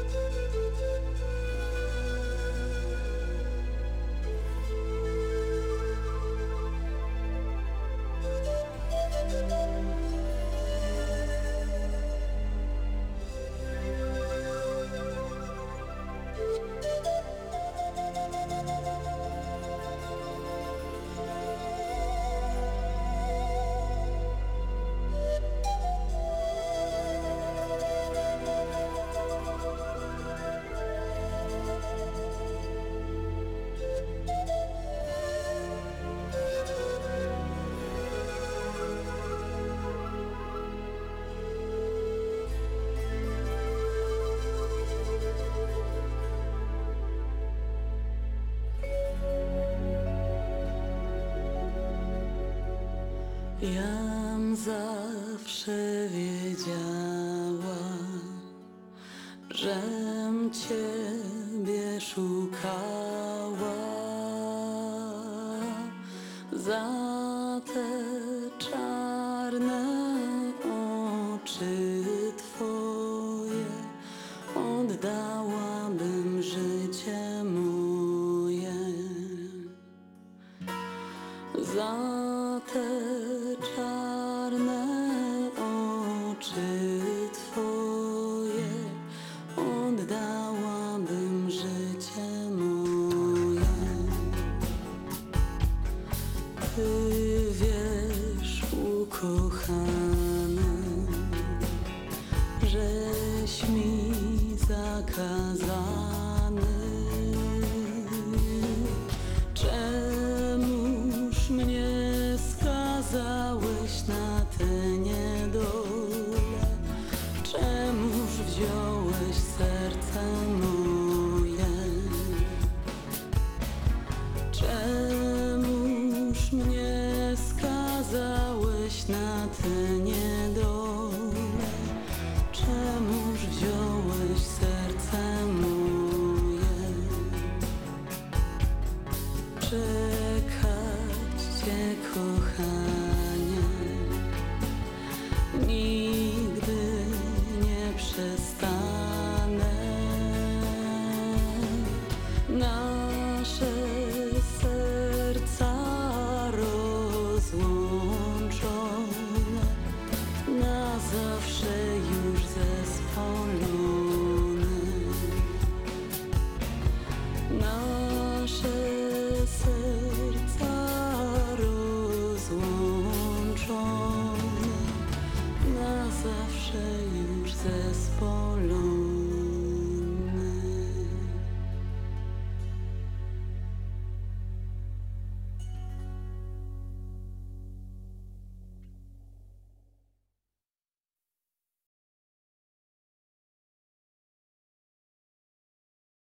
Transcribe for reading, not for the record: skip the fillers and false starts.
Jam zawsze wiedziała, żem Ciebie szukała. Za te czarne oczy Twoje oddałabym życie moje. Za te czarne oczy Twoje oddałabym życie moje. Ty wiesz, ukochany, żeś mi zakazany. Czemuż mnie skazałeś na tę niedolę? Czemuż wziąłeś serce moje? Czemuż mnie skazałeś na tę niedolę? Czemuż wziąłeś serce moje? Czekać Cię, kochanie, nigdy nie przestanę. Nasze serca rozłączone, na zawsze już zespolone. Nasze serca rozłączone, na zawsze już zespolone.